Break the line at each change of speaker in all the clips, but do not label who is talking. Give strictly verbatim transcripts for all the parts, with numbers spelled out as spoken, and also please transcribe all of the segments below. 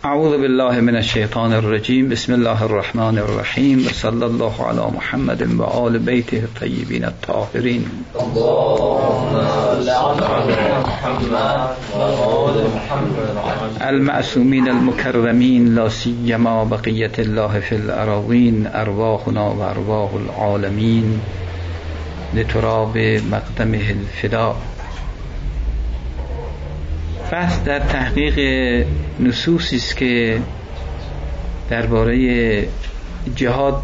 اعوذ بالله من الشیطان الرجیم. بسم الله الرحمن الرحیم و صلی الله علی محمد و آل بیته الطیبین الطاهرین. المعصومین المکرمین لا سیما بقیت الله فی الاراضین، ارواحنا و ارواح العالمین لتراب مقدمه الفدا. بحث در تحقیق نصوصی است که درباره جهاد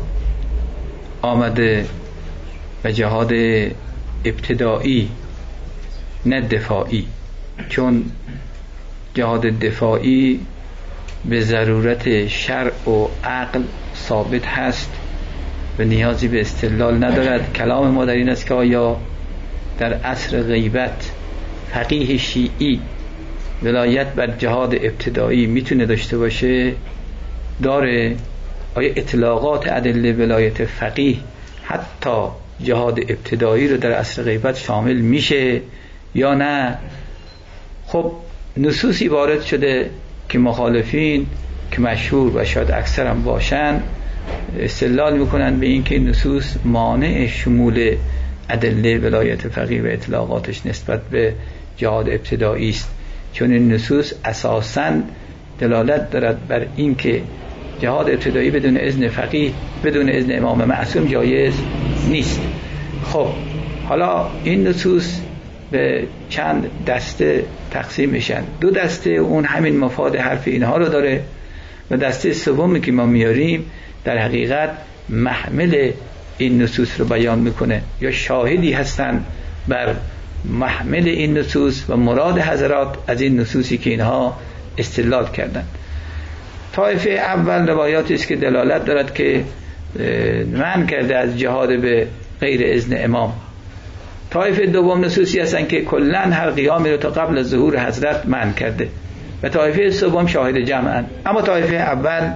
آمده و جهاد ابتدایی نه دفاعی، چون جهاد دفاعی به ضرورت شرع و عقل ثابت هست و نیازی به استدلال ندارد. کلام ما در این است که آیا در عصر غیبت فقیه شیعی ولایت بر جهاد ابتدایی میتونه داشته باشه؟ داره؟ آیا اطلاقات ادله ولایت فقیه حتی جهاد ابتدایی رو در عصر غیبت شامل میشه یا نه؟ خب نصوصی وارد شده که مخالفین که مشهور و شاید اکثر هم باشن استدلال میکنن به این که نصوص مانع شمول ادله ولایت فقیه و اطلاقاتش نسبت به جهاد ابتدایی است، چون این نصوص اساساً دلالت دارد بر این که جهاد ابتدایی بدون اذن فقیه، بدون اذن امام معصوم جایز نیست. خب حالا این نصوص به چند دسته تقسیم میشن. دو دسته اون همین مفاد حرف اینها رو داره و دسته سومی که ما میاریم در حقیقت محمل این نصوص رو بیان میکنه یا شاهدی هستن بر محمل این نصوص و مراد حضرات از این نصوصی که اینها استدلال کردن. طایفه اول روایاتی است که دلالت دارد که منع کرده از جهاد به غیر اذن امام. طایفه دوم نصوصی هستن که کلاً هر قیامی رو تا قبل از ظهور حضرت منع کرده و طایفه سوم شاهد جمعن. اما طایفه اول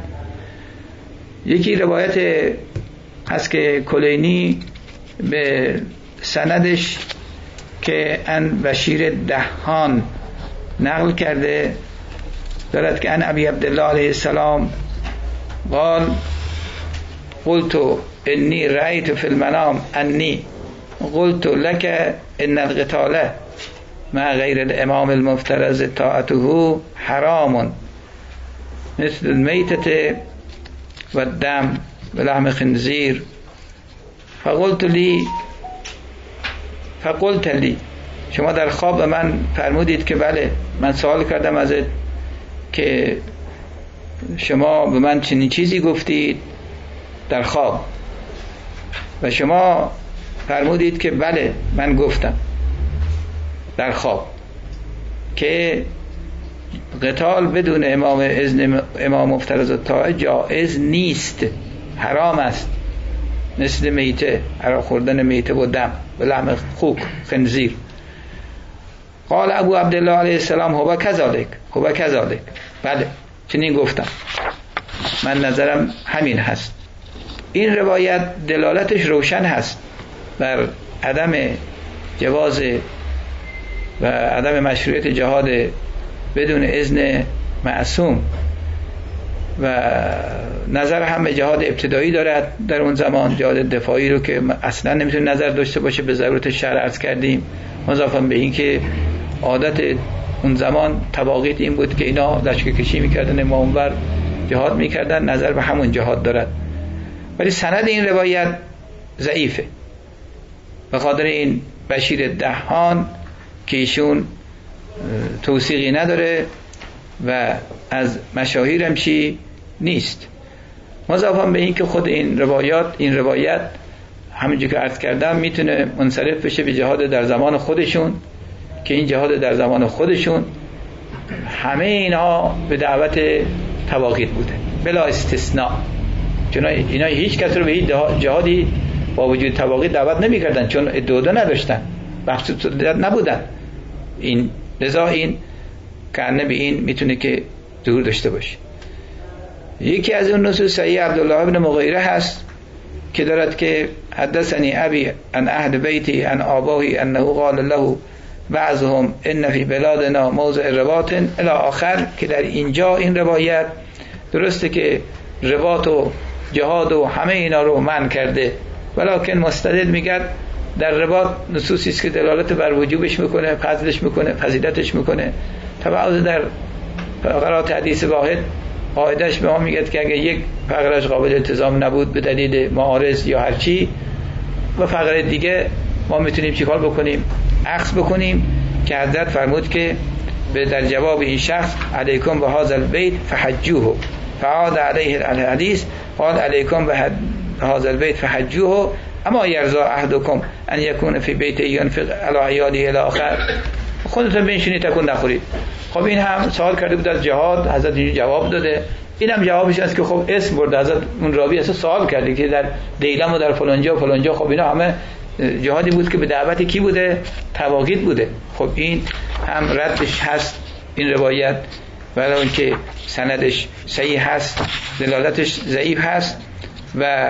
یکی روایت هست که کلینی به سندش که ان بشیر دهان نقل کرده دارد که ان ابی عبدالله علیه السلام قال قلت انی رأیت فی المنام انی قلت لك ان القتال مع غیر الامام المفترض طاعته حرام مثل المیتة و الدم و لحم خنزیر فقلت لی فقلت لی شما در خواب به من فرمودید که بله، من سوال کردم ازت که شما به من چنین چیزی گفتید در خواب و شما فرمودید که بله من گفتم در خواب که قتال بدون امام اذن امام مفترض الطاعه جائز نیست، حرام است، مثل میته، خوردن میته و دم و لحم خوک خنزیر. قال ابو عبدالله علیه السلام هو کذالک هو کذالک بله چنین گفتم، من نظرم همین هست. این روایت دلالتش روشن هست بر عدم جواز و عدم مشروعیت جهاد بدون اذن معصوم و نظر هم به جهاد ابتدایی دارد در اون زمان، جهاد دفاعی رو که اصلا نمیتونه نظر داشته باشه، به ضرورت شرع عرض کردیم، مضافاً به این که عادت اون زمان تواقیت این بود که اینا لشکرکشی میکردن ما اونور جهاد میکردن، نظر به همون جهاد دارد. ولی سند این روایت ضعیفه به خاطر این بشیر دهان که ایشون توثیقی نداره و از مشاهیر هم چی نیست. مضافاً به این که خود این روایات این روایت همونجور که عرض کردم میتونه منصرف بشه به جهاد در زمان خودشون که این جهاد در زمان خودشون همه اینا به دعوت تواقیت بوده بلا استثناء، چون اینا هیچ کس رو به هیچ جهادی با وجود تواقیت دعوت نمی کردن چون ادعا نداشتن، بخش نبودن. این لذا این کنه به این میتونه که ظهور داشته باشه. یکی از اون نصوص صحیح عبدالله ابن مغیره هست که دارد که حدثنی ابی عن اهل بیتی عن آباهی انه قال له
بعضهم ان فی بلادنا موضع رباط الی آخر، که در اینجا این روایت درسته که رباط و جهاد و همه اینا رو منع کرده، ولکن مستدل میگه در رباط نصوصی است که دلالت بر وجوبش میکنه، فضلش میکنه، فضیلتش میکنه. طبعا در فقرات حدیث واحد قاعدش به ما میگه که اگه یک فقرش قابل التزام نبود به دلیل معارض یا هرچی، و فقره دیگه ما میتونیم چیکار بکنیم؟ عکس بکنیم، که حضرت فرمود که به در جواب این شخص علیکم به هذا البیت فحجوه، فعاد علیه الحدیث قال علیکم به هذا البیت فحجوه اما یرضى احدکم ان یکون فی بیت ینفق علی عیاله الی آخر. خودتون بنشینید تکون نخورید. خب این هم سوال کرده بود از جهاد، حضرت اینجا جواب داده. اینم جوابش است که خب اسم برده حضرت، اون راوی اصلا سوال کرده که در دیلم و در فلانجا و فلانجا، خب اینا همه جهادی بود که به دعوت کی بوده؟ تواقیت بوده. خب این هم ردش هست این روایت، ولی اون که سندش صحیح هست، دلالتش ضعیف هست. و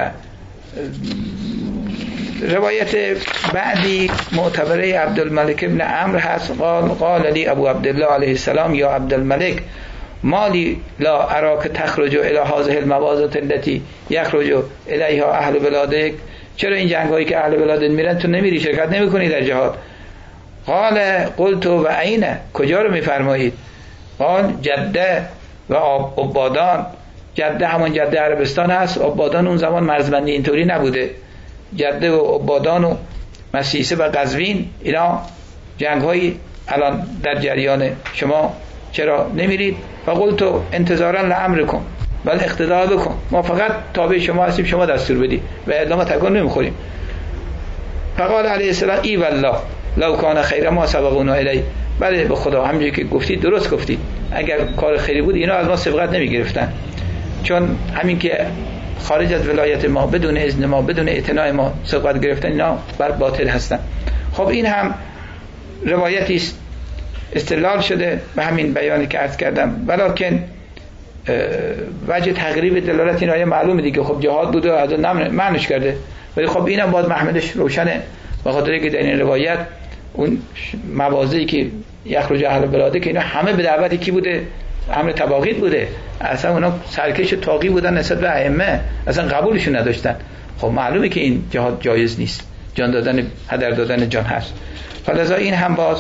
روایت بعدی معتبره عبدالملک ابن عمرو هست. قال قال لی ابو عبدالله علیه السلام یا عبدالملک مالی لا اراک تخرج الی هذه المواضع التي یخرج الیها اهل بلادک، چرا این جنگ هایی که اهل بلادت میرن تو نمیری، شرکت نمیکنی در جهاد؟ قال قلت و عین، کجا رو میفرمایید؟ قال جده و عبادان. جده همون جده عربستان هست، عبادان اون زمان مرزبندی اینطوری نبوده. جده و عبادان و مسیسه و قزوین، اینا جنگ هایی الان در جریان، شما چرا نمیرید؟ و قلت انتظارا لامرکم بل اقتداء بکن، ما فقط تابع شما هستیم، شما دستور بدی و الا ما تکون نمیخوریم. فقال علیه السلام ای والله لو کان خیر ما سبقونا الی، بله به خدا همونجوری که گفتید درست گفتید، اگر کار خیری بود اینا از ما سبقت نمیگرفتن، چون همین که خارج از ولایت ما بدون اذن ما بدون اعتناع ما سبقت گرفتن، اینا بر باطل هستن. خب این هم روایتی است استدلال شده به همین بیانی که عرض کردم، ولکن وجه تقریب دلالت این آیه معلومه دیگه. خب جهاد بوده و حضرت معنیش کرده، ولی خب اینم باز محملش روشنه، به خاطر اینکه در این روایت اون مواضعی که یخرج اهل بلاده که اینا همه به دعوت کی بوده؟ امر تواقیت بوده. اصلا اونا سرکش تاقی بودن نسبت به ائمه، اصلا قبولشون نداشتن. خب معلومه که این جهاد جایز نیست، جان دادن، هدر دادن جان هست. فلذا این هم باز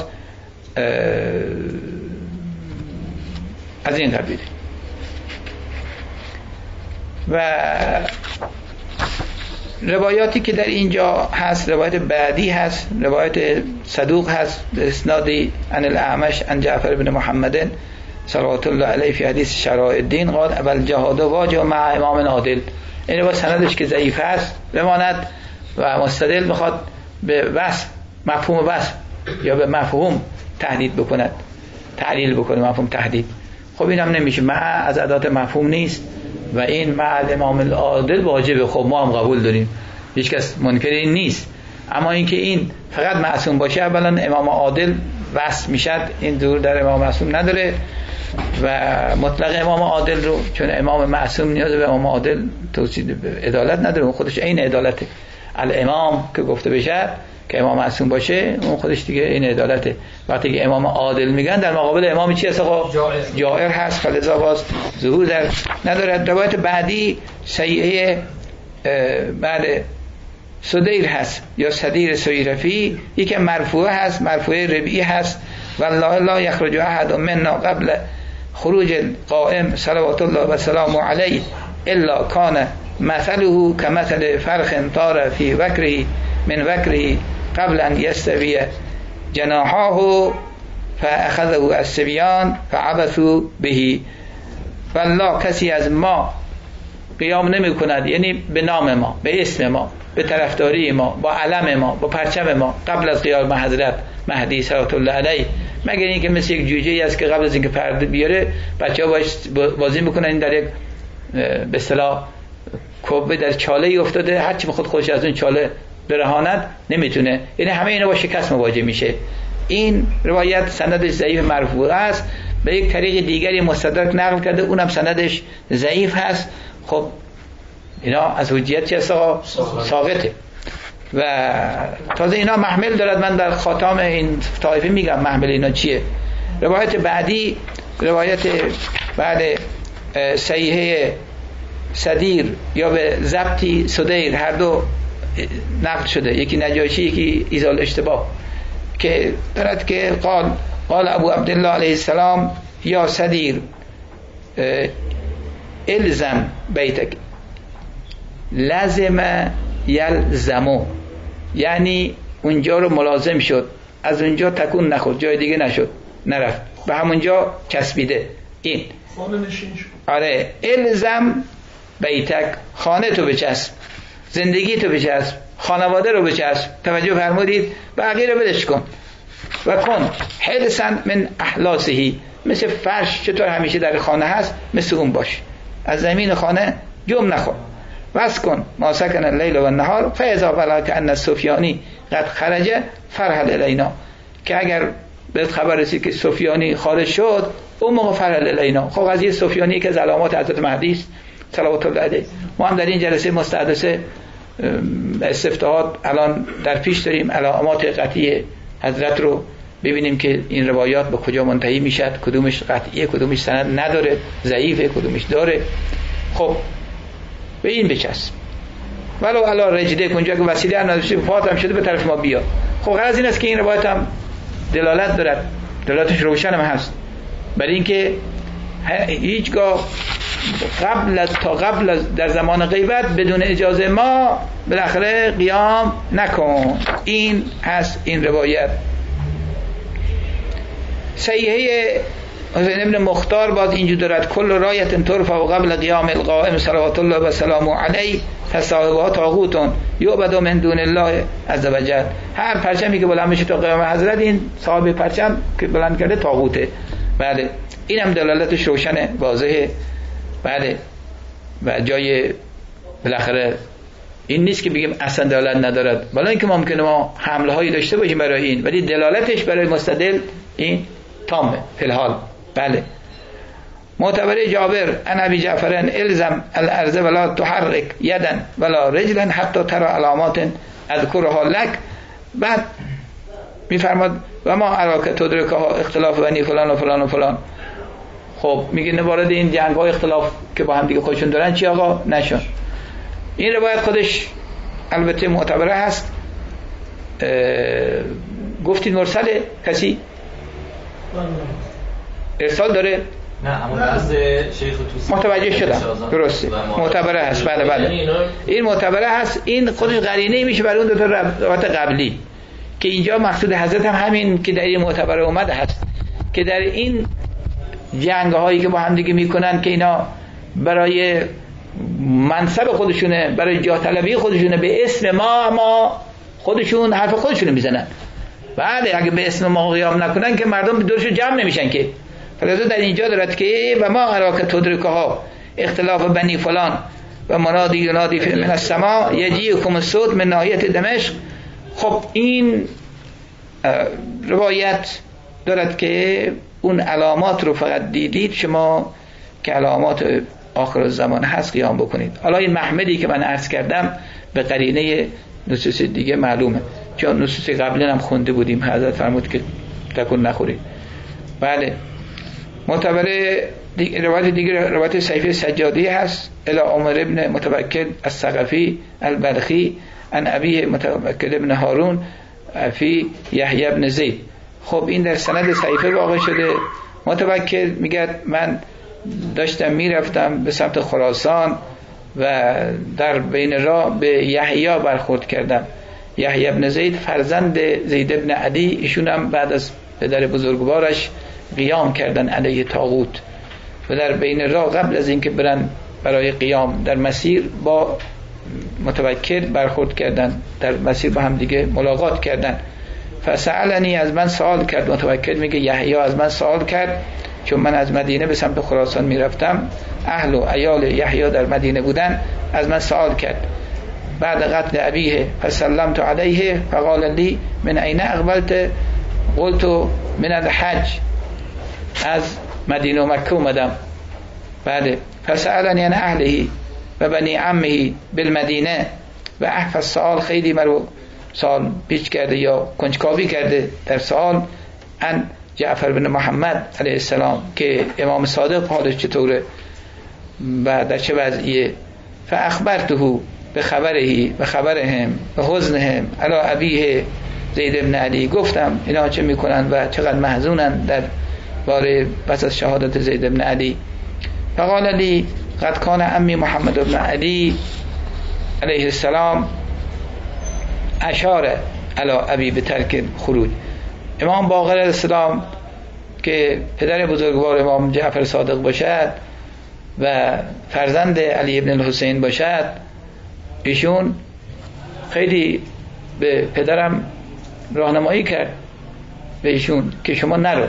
از این قبیله. و روایاتی که در اینجا هست، روایت بعدی هست، روایت صدوق هست به اسنادی عن الاعمش عن جعفر بن محمد صلوات الله علیه فی حدیث شرائع الدین قال اول جهاد واجب مع امام عادل. این با سندش که ضعیف هست بماند و مستدل میخواد به وصف، مفهوم وصف یا به مفهوم تحدید بکند، تعلیل بکنه مفهوم تحدید. خب اینم نمیشه، مع از ادات مفهوم نیست و این مع امام العادل واجبه. خب ما هم قبول داریم، هیچ کس منکر این نیست، اما اینکه این فقط معصوم باشه، اولا امام عادل وصف میشد، این دور در امام معصوم نداره و مطلق امام عادل رو، چون امام معصوم نیاز به امام عادل توصیف عدالت نداره، اون خودش عین عدالته. الامام که گفته بشه که امام معصوم باشه، اون خودش دیگه این عدالته. وقتی که امام عادل میگن در مقابل امام چی هست؟ جائر هست، فلذا باز ظهور در نداره. روایت بعدی صحیحه بعد صدیر هست یا صدیر سیرفی، یکی مرفوعه هست، مرفوعه ربعی هست. والله لا یخرج احد منا قبل خروج القائم صلوات الله و سلام علیه الا کان مثله كمثل فرخ طار في وكره من وكره قبل ان يستوي جناحه فاخذه الصبيان فعبثوا به. والله کسی از ما قیام نمی کند، یعنی به نام ما، به اسم ما، به طرفداری ما، با علم ما، با پرچم ما، قبل از قیام حضرت مهدی صلوات الله علیه، مگر اینکه مثل یک جوجه ای است که قبل از اینکه پرده بیاره بچه‌ها باش بازی میکنن، این در یک به اصطلاح کوبه در چاله ای افتاده، هر چی بخواد خودش از اون چاله برهاند نمیتونه، یعنی همه اینا با شکست مواجه میشه. این روایت سندش ضعیف مرفوع است، به یک طریق دیگری مستدرک نقل کرده، اونم سندش ضعیف هست. خب اینا از حجیت چه ساقطه. و تازه اینا محمل دارد. من در خاتم این طایفه میگم محمل اینا چیه. روایت بعدی روایت بعد صحیحه صدیر یا به ضبطی صدیر هر دو نقل شده، یکی نجاشی یکی ایزال اشتباه، که دارد که قال قال ابو عبدالله علیه السلام یا صدیر الزم بیتک، لازم یلزمو، یعنی اونجا رو ملازم شد، از اونجا تکون نخورد، جای دیگه نشد، نرفت، به همونجا چسبیده. این
خانه نشین شد.
آره، الزم بیتک، خانه تو بچسب، زندگی تو بچسب، خانواده رو بچسب. توجه فرمودید؟ بقیه رو بدش کن. و کن حلسن من احلاسهی، مثل فرش چطور همیشه در خانه هست مثل اون باش، از زمین خانه جم نخور. وس کن ما سکن اللیل و النهار فاذا بلغ ان السفیانی قد خرج فرحل الینا، که اگر بهت خبر رسید که سفیانی خارج شد اون موقع فرحل الینا. خب قضیه سفیانی که از علامات حضرت مهدی است صلوات الله علیه. ما هم در این جلسه مستحدثه استفتاحات الان در پیش داریم، علامات قطعی حضرت رو ببینیم که این روایات به کجا منتهی میشد، کدومش قطعیه، کدومش سند نداره، ضعیفه، کدومش داره. خب به این بچسب، ولو علا رجده، اونجا که وسیله هم نداشته فاطم شده به طرف ما بیا. خب غرض این است که این روایت هم دلالت دارد، دلالتش روشن هم هست، برای اینکه هیچگاه قبل از تا قبل از در زمان غیبت بدون اجازه ما بالاخره قیام نکن. این هست این روایت. صحیحه حسین ابن مختار باز اینجور دارد کل رایت ترفع قبل قیام القائم صلوات الله و سلامه علیه فصاحبها طاغوتون یعبد من دون الله عز وجل. هر پرچمی که بلند میشه تا قیام حضرت، این صاحب پرچم که بلند کرده طاغوته. بله، این هم دلالتش روشنه، واضحه. بله، و جای بالاخره این نیست که بگیم اصلا دلالت ندارد، ولی اینکه ممکنه ما حمله هایی داشته باشیم برای این، ولی دلالتش برای مستدل این تامه فی الحال. بله، معتبر جابر ان ابی جعفر الزم الارض ولا تحرك یدا ولا رجلا حتی ترى علامات اذکرها لك. بعد میفرماد و ما اراک تدرکها اختلاف بنی فلان و فلان و فلان. خب میگه وارد این جنگ های اختلاف که با هم دیگه خودشون دارن چی آقا نشون. این روایت خودش البته معتبره هست. گفتید مرسله، کسی ارسال داره؟
نه، اما نزد شیخ توسی
متوجه شدم، درسته، معتبره هست. بله بله، این معتبره هست. این خودش قرینه میشه برای اون دو تا روایت قبلی، که اینجا مقصود حضرت هم همین که در این معتبره اومده هست، که در این جنگ هایی که با هم دیگه میکنن که اینا برای منصب خودشونه، برای جاه طلبی خودشونه، به اسم ما ما خودشون حرف خودشونو میزنن. بله، اگه به اسم ما قیام نکنن که مردم دورشون جمع نمیشن که. فلذا در اینجا دارد که و ما اراک تدرکها اختلاف بنی فلان و منادی ینادی من السماء یجیکم الصوت من ناحیه دمشق. خب این روایت دارد که اون علامات رو فقط دیدید شما که علامات آخر الزمان هست قیام بکنید. حالا این محمدی که من عرض کردم به قرینه نصوص دیگه معلومه، چون نصوص قبلی هم خونده بودیم، حضرت فرمود که تکون نخورید. بله، معتبر روایت دیگه روایت صحیفه سجادی هست الی عمر ابن متوکل الثقفی البلخی عن ابی متوکل ابن هارون فی یحیی ابن زید. خب این در سند صحیفه واقع شده. متوکل میگه من داشتم میرفتم به سمت خراسان و در بین راه به یحیی برخورد کردم. یحیی ابن زید فرزند زید ابن عدی، ایشون هم بعد از پدر بزرگوارش قیام کردن علیه طاغوت و در بین راه قبل از اینکه برن برای قیام در مسیر با متوکل برخورد کردن، در مسیر با هم دیگه ملاقات کردن. فسألنی، از من سوال کرد. متوکل میگه یحیی از من سوال کرد، چون من از مدینه به سمت خراسان میرفتم، اهل و عیال یحیی در مدینه بودن، از من سوال کرد بعد قتل ابیه فسلمت علیه فقال لی من این اقبلت قلت من الحج، از مدینه و مکه اومدم. بعد فسألنی عن اهلهی و بنی عمهی بالمدینه و احفظ سوال خیلی مرو سال پیچ کرده یا کنجکاوی کرده در سال ان جعفر بن محمد علیه السلام که امام صادق حالش چطوره و در چه وضعیه. فاخبرته به خبره به خبرهم به حزنهم علی ابیه زید بن علی، گفتم اینا چه میکنن و چقدر محزونن در باره پس از شهادت زید بن علی. فقال لی قد کان عمی محمد بن علی علیه السلام اشار علی ابی به ترک خروج. امام باقر علیه السلام که پدر بزرگوار امام جعفر صادق باشد و فرزند علی ابن الحسین باشد، ایشون خیلی به پدرم راهنمایی کرد به ایشون که شما نرو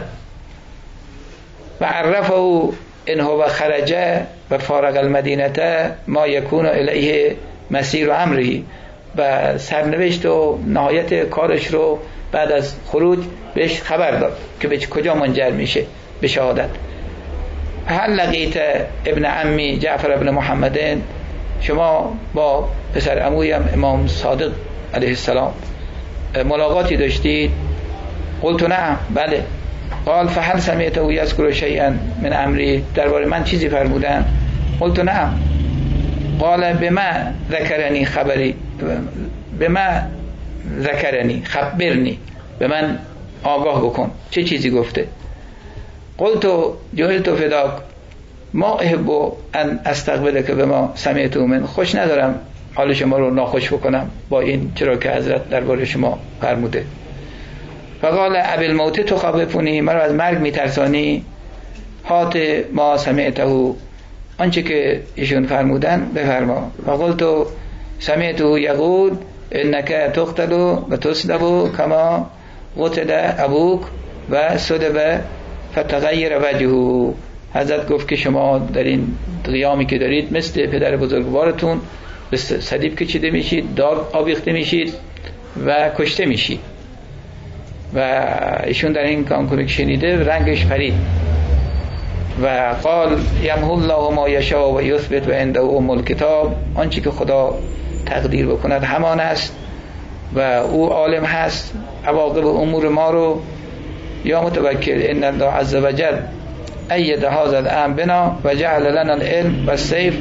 و عرفه ان هو خرج و فارق المدینه ما یکون الیه مسیر و امره، و سرنوشت و نهایت کارش رو بعد از خروج بهش خبر داد که به کجا منجر میشه به شهادت. هل لقیت ابن عمی جعفر ابن محمد، شما با پسر عمویم امام صادق علیه السلام ملاقاتی داشتید؟ قلت نعم، بله. قال فهل سمعته یذکر شیئا من امری، درباره من چیزی فرمودن؟ قلت نعم. قال بما ذکرنی خبری بما ذکرنی خبرنی، به من آگاه بکن چه چیزی گفته. قلت جهلت فداک ما احب ان استقبلک بما سمعت من، خوش ندارم حال شما رو ناخوش بکنم با این چرا که حضرت درباره شما فرموده. فقال ابی الموت تخوفنی، مرا از مرگ میترسانی؟ هات ما سمعته، آنچه که ایشون فرمودن بفرما. فقلت سمعته یقول انک تقتل و تصلب کما قتل ابوک و صلب فتغیر وجهه. حضرت گفت که شما در این قیامی که دارید مثل پدر بزرگوارتون به صلیب کشیده میشید، داغ آویخته میشید و کشته میشید. و ایشون در این کام که شنیده رنگش پرید و قال یمحو الله ما یشاء و یثبت و عنده ام الکتاب، آنچه که خدا تقدیر بکند همان است و او عالم هست عواقب امور ما رو. یا متوکل ان الله عز وجل اید هذا الامر بنا و جعل لنا العلم و السیف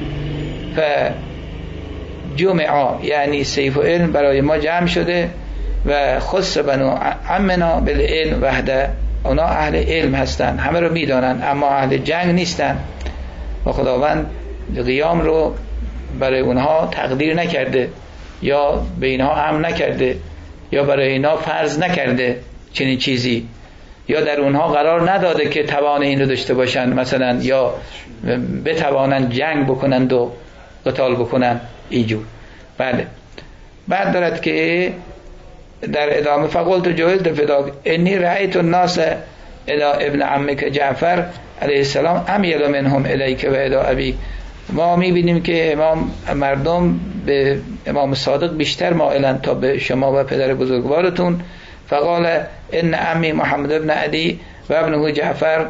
فجمعا، یعنی سیف و علم برای ما جمع شده و خص بنو عمنا بالعلم وحده، اونا اهل علم هستن همه رو میدانن اما اهل جنگ نیستن و خداوند قیام رو برای اونها تقدیر نکرده یا به اینها امر نکرده یا برای اینها فرض نکرده چنین چیزی، یا در اونها قرار نداده که توان این رو داشته باشن مثلا یا بتوانن جنگ بکنند و قتال بکنن اینجور. بله. بعد دارد که در ادامه فقلت جهلت فداک انی رأیت الناس الی ابن عمک جعفر علیه السلام امیل منهم الیک و الی ابی، ما میبینیم که امام مردم به امام صادق بیشتر مائلن تا به شما و پدر بزرگوارتون. فقال ان عمی محمد بن علی و ابنه جعفر،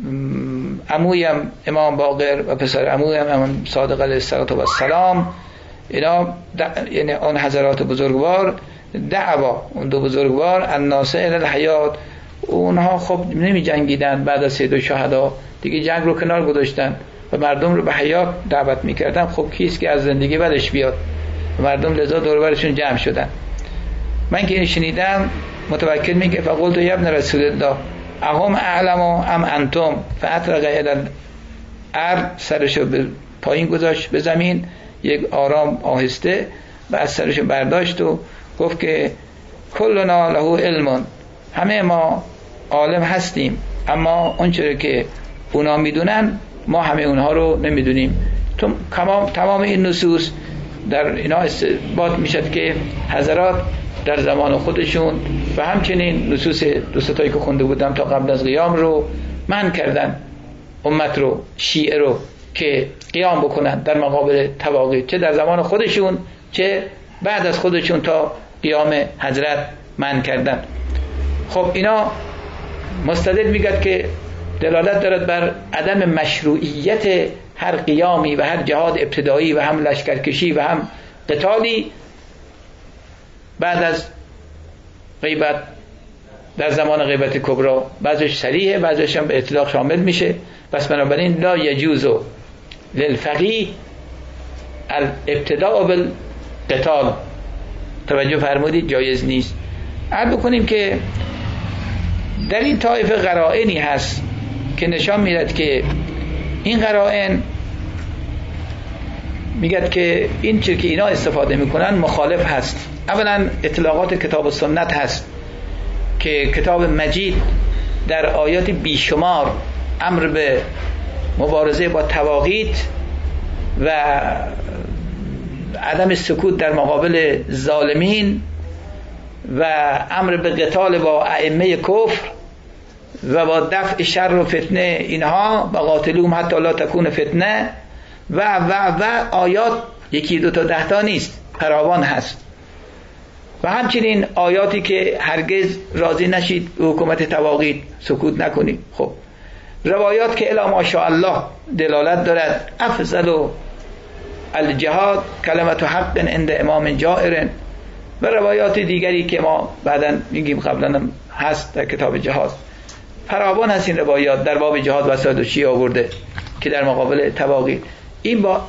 عمویم امام باقر و پسر عمویم امام صادق علیه السلام، اینا یعنی آن حضرات بزرگوار دعوا، اون دو بزرگوار الناس الی الحیات، اونها خب نمی جنگیدن بعد از سید و شهدا دیگه، جنگ رو کنار گذاشتن و مردم رو به حیات دعوت میکردن. خب کیست که از زندگی بدش بیاد؟ مردم لذا دور برشون جمع شدن. من که این شنیدم متوکل میگه فقلت یا ابن رسول الله اهم اعلم ام انتم، فاطرق الی الارض، سرشو به پایین گذاشت به زمین یک آرام آهسته و از سرشو برداشت و گفت که کلنا له علم، همه ما عالم هستیم اما اونچه که اونا میدونن ما همه اونها رو نمیدونیم. تمام تمام این نصوص در اینا اثبات میشد که حضرات در زمان خودشون و همچنین نصوص دوستایی که خونده بودم تا قبل از قیام رو منع کردن امت رو، شیعه رو، که قیام بکنن در مقابل تواغیت، چه در زمان خودشون چه بعد از خودشون تا قیام حضرت منع کردن. خب اینا مستدل میگه که دلالت دارد بر عدم مشروعیت هر قیامی و هر جهاد ابتدایی و هم لشکرکشی و هم قتالی بعد از غیبت در زمان غیبت کبری بعضش صریحه، بعضش هم به اطلاق شامل میشه. پس بنابراین لا یجوز للفقیه الابتداء بالقتال. توجه فرمودید؟ جایز نیست. عرض بکنیم که در این طایفه قرائنی هست که نشان میدهد که این قرائن میگد که این چیزی که اینا استفاده میکنن مخالف هست. اولا اطلاقات کتاب و سنت هست که کتاب مجید در آیات بیشمار امر به مبارزه با طواغیت و عدم سکوت در مقابل ظالمین و امر به قتال با ائمه کفر و با دفع شر و فتنه اینها و قاتلوهم حتی لا تکون فتنه و و و آیات یکی دو تا ده تا نیست، فراوان هست. و همچنین آیاتی که هرگز راضی نشید حکومت طواغیت سکوت نکنید. خب روایات که الا ماشاءالله دلالت دارد افضل الجهاد کلمت حق عند امام جائر و روایات دیگری که ما بعداً میگیم قبلا هست در کتاب جهاد. فراوان هست این روایات در باب جهاد وسائل شیعه آورده که در مقابل طواغیت. این با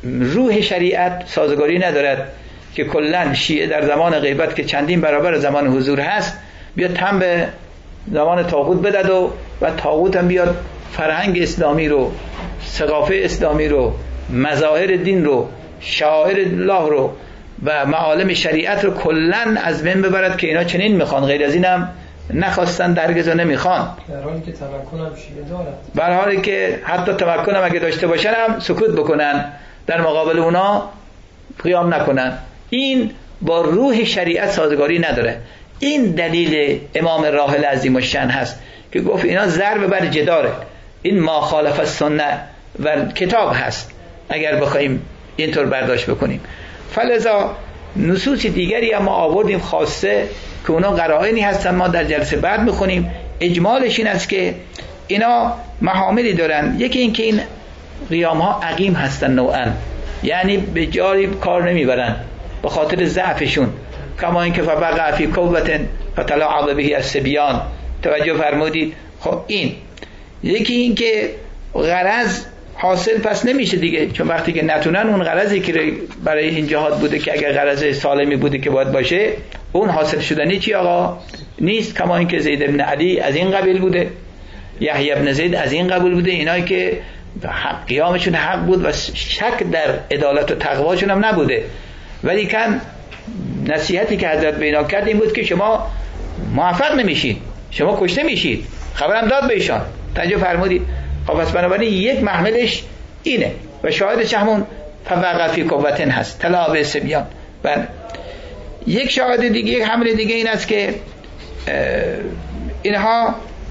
روح شریعت سازگاری ندارد که کلن شیعه در زمان غیبت که چندین برابر زمان حضور هست بیاد تن به زمان طاغوت بدد و و طاغوت هم بیاد فرهنگ اسلامی رو، ثقافت اسلامی رو، مظاهر دین رو، شعائر الله رو و معالم شریعت رو کلن از بین ببرد که اینا چنین میخوان، غیر از اینم نخواستن، درگز و نمیخوان.
در حالی که تمکن هم شیعه دارد،
در حالی که حتی تمکن هم اگه داشته باشن هم سکوت بکنن، در مقابل اونا قیام نکنن. این با روح شریعت سازگاری نداره. این دلیل امام راحل عظیم الشأن هست که گفت اینا ضرب بر جداره، این ما خالف السنه و کتاب هست اگر بخوایم اینطور برداشت بکنیم. فلذا نصوص دیگری هم ما آوردیم خاصه که اونا قرائنی هستن، ما در جلسه بعد میخونیم. اجمالش این است که اینا محاملی دارن. یکی این که این قیام ها عقیم هستن نوعا، یعنی به جایی کار نمیبرن به خاطر ضعفشون، کما اینکه فبقع فی کوبة فتلاعب به الصبیان. توجه فرمودید؟ خب این یکی این که غرض حاصل پس نمیشه دیگه، چون وقتی که نتونن اون غرضی که برای این جهاد بوده که اگر غرض سالمی بوده که باید باشه اون حاصل شدنی چی آقا نیست. کما اینکه زید ابن علی از این قبیل بوده، یحیی ابن زید از این قبیل بوده، اینایی که حق قیامشون حق بود و شک در عدالت و تقواشون هم نبوده، ولی کن نصیحتی که حضرت به اینا کرد این بود که شما موفق نمیشید، شما کشته میشید، خبرم داد به ایشان. توجه فرمودید؟ خب پس بنابراین یک محملش اینه و شاهدش همون فوقع فی کوبة هست، تلاعب صبیان. و یک شاهد دیگه، یک حمل دیگه این است که اینها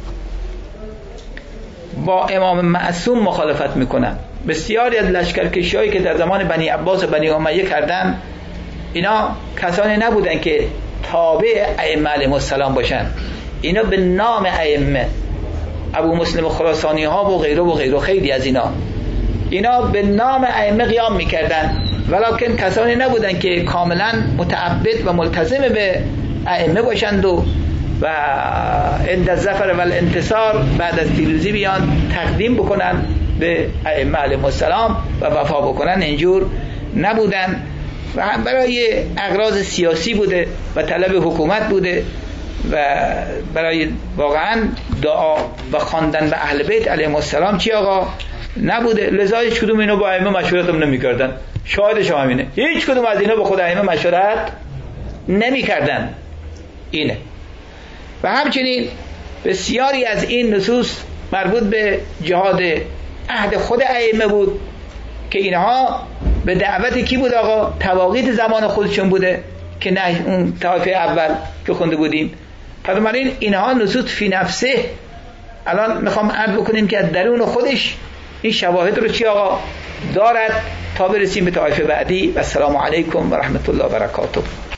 با امام معصوم مخالفت میکنن. بسیاری از لشکرکشی‌هایی که در زمان بنی عباس و بنی امیه کردن، اینا کسانی نبودن که تابع ائمه علیهم السلام باشن. اینا به نام ائمه، ابو مسلم خراسانی ها و غیره و غیره، خیلی از اینا اینا به نام ائمه قیام میکردن، ولکن کسانی نبودن که کاملا متعبد و ملتزم به ائمه باشند و و عند الظفر و الانتصار بعد از پیروزی بیان تقدیم بکنن به ائمه علیهم السلام و وفا بکنن. اینجور نبودن و برای اغراض سیاسی بوده و طلب حکومت بوده و برای واقعا دعا و خواندن به اهل بیت علیهم السلام چی آقا نبوده. لذا هیچ کدوم اینو با ائمه مشورت هم نمی کردن. شاهدش هم همینه، هیچ کدوم از اینا با خود ائمه مشورت نمی کردن. اینه. و همچنین بسیاری از این نصوص مربوط به جهاد عهد خود ائمه بود که اینها به دعوت کی بود آقا؟ طواغیت زمان خودشون بوده که نه اون طایفه اول که خونده بودیم. پس بنابراین اینها نصوص فی نفسه. الان میخوام عرض بکنیم که از درون خودش این شواهد رو چی آقا دارد تا برسیم به طایفه بعدی. و السلام علیکم و رحمت الله و برکاته.